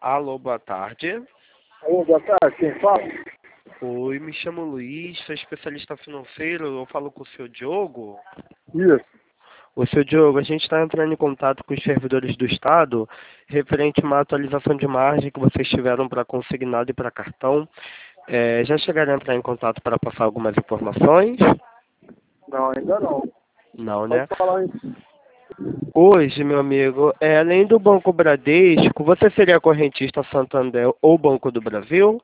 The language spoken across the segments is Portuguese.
Alô, boa tarde. Alô, boa tarde, quem fala? Oi, me chamo Luiz, sou especialista financeiro, eu falo com o seu Diogo. Isso. O seu Diogo, a gente está entrando em contato com os servidores do Estado, referente a uma atualização de margem que vocês tiveram para consignado e para cartão. Já chegaram a entrar em contato para passar algumas informações? Não, ainda não. Não, Pode né? falar isso. Hoje, meu amigo, além do Banco Bradesco, você seria correntista Santander ou Banco do Brasil?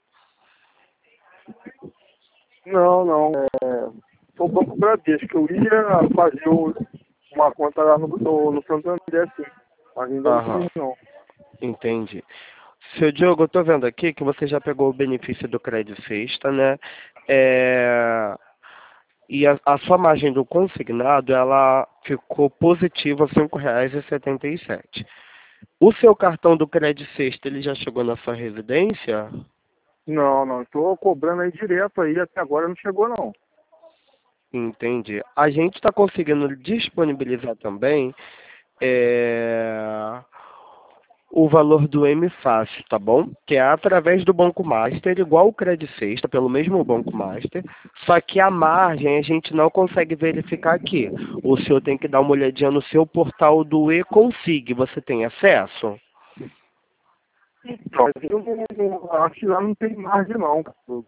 Não, não. Sou um pouco Bradesco. Eu ia fazer uma conta lá no Santander, sim. Mas ainda não Aham, fiz, não. entendi. Seu Diogo, eu tô vendo aqui que você já pegou o benefício do Crédito Sexta, né? É, E a sua margem do consignado, ela ficou positiva R$ 5,77. O seu cartão do Crédito Sexta, ele já chegou na sua residência? Não, não. Estou cobrando aí direto aí. Até agora não chegou, não. Entendi. A gente está conseguindo disponibilizar também é, o valor do M Fácil, tá bom? Que é através do Banco Master, igual o Credit Sexta, pelo mesmo Banco Master, só que a margem a gente não consegue verificar aqui. O senhor tem que dar uma olhadinha no seu portal do E-Consig. Você tem acesso? Mas eu acho que lá não tem margem, não.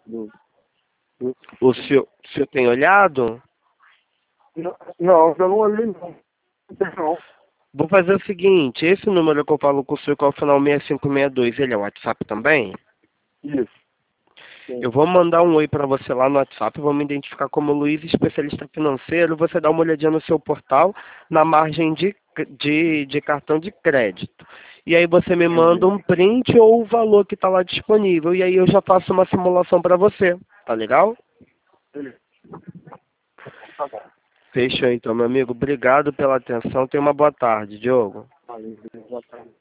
O senhor tem olhado? Não, eu não olhei, não. Não tem, não. Vou fazer o seguinte, esse número que eu falo com o senhor, que é o final 6562, ele é o WhatsApp também? Isso. Sim. Eu vou mandar um oi para você lá no WhatsApp, vou me identificar como Luiz, especialista financeiro. Você dá uma olhadinha no seu portal, na margem de cartão de crédito. E aí você me manda Entendi. um print ou o valor que está lá disponível. E aí eu já faço uma simulação para você. Tá legal? Beleza. Tá bom. Fechou então, meu amigo. Obrigado pela atenção. Tenha uma boa tarde, Diogo. Valeu, boa tarde.